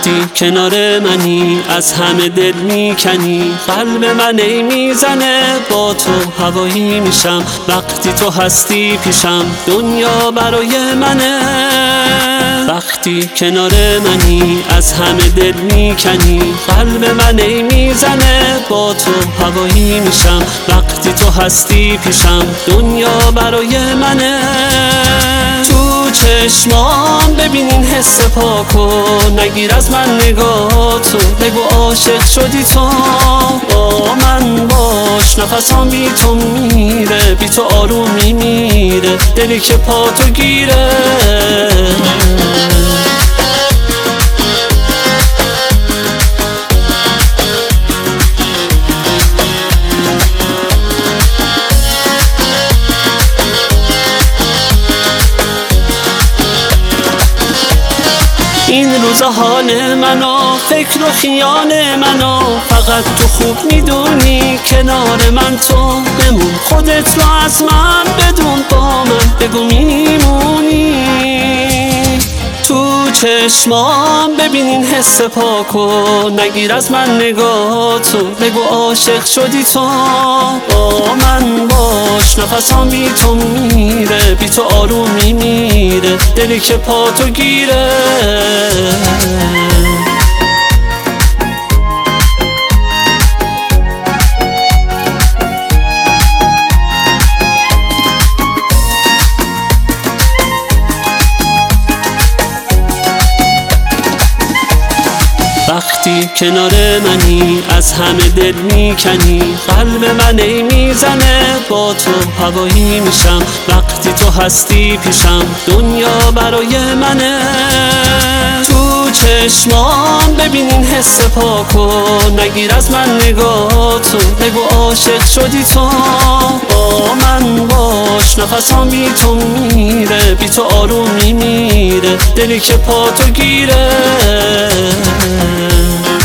وقتی کنار منی از همه دل میکنی، قلب من ای میزنه با تو هوایی میشم. وقتی تو هستی پیشم دنیا برای منه. وقتی کنار منی از همه دل میکنی، قلب من ای میزنه با تو هوایی میشم. وقتی تو هستی پیشم دنیا برای منه. تو چشمان ببین این حس پاکو، نگیر از من نگاهاتو، بگو عاشق شدی تو. با من باش نفسام بی تو میره، بی تو آروم میمیره دلی که پا تو گیره. این روزا حال منو، فکر و خیال منو، فقط تو خوب میدونی کنار من تو بمون. خودت رو از من بدون، با من بگو میمونی. تو چشمام ببین این حس پاکو، نگیر از من نگاهاتو، بگو عاشق شدی تو. با من باش نفسام بی تو میره، بی تو آروم میمیره دلی که پا تو گیره. وقتی کنار منی از همه دل میکنی، قلب من ای میزنه با تو هوایی میشم. وقتی تو هستی پیشم دنیا برای منه. تو چشمان ببین این حس پاکو، نگیر از من نگاهاتو، بگو عاشق شدی تو. با من باش نفسام بی تو میره، بی تو آروم میمیره دلی که پا تو گیره.